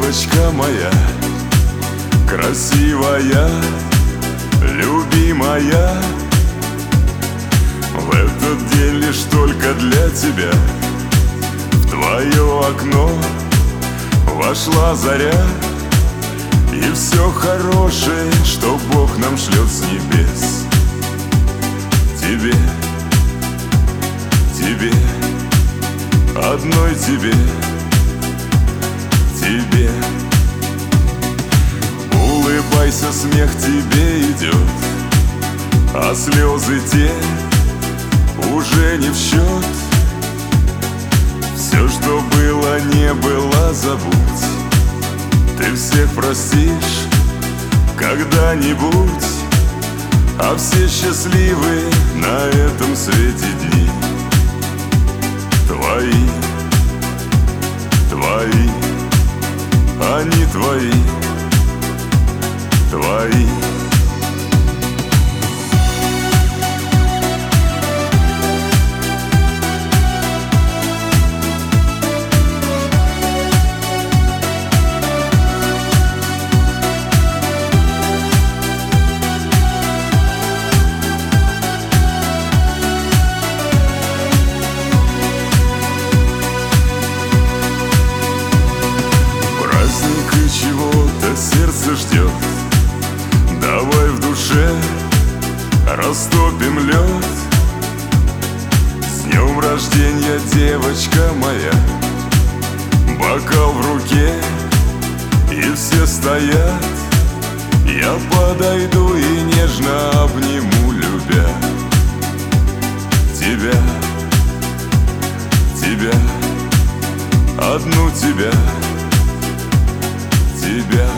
девочка моя, красивая, любимая. В этот день лишь только для тебя в твое окно вошла заря. И все хорошее, что Бог нам шлет с небес, тебе, тебе, одной тебе, тебе. Улыбайся, смех тебе идет, а слезы те уже не в счет. Все, что было, не было, забудь. Ты всех простишь когда-нибудь, а все счастливы на этом свете дни. Твои, твои, они твои, твои. Чего-то сердце ждет, давай в душе растопим лед. С днем рождения, девочка моя, бокал в руке, и все стоят. Я подойду и нежно обниму, любя тебя, тебя, одну тебя, тебя.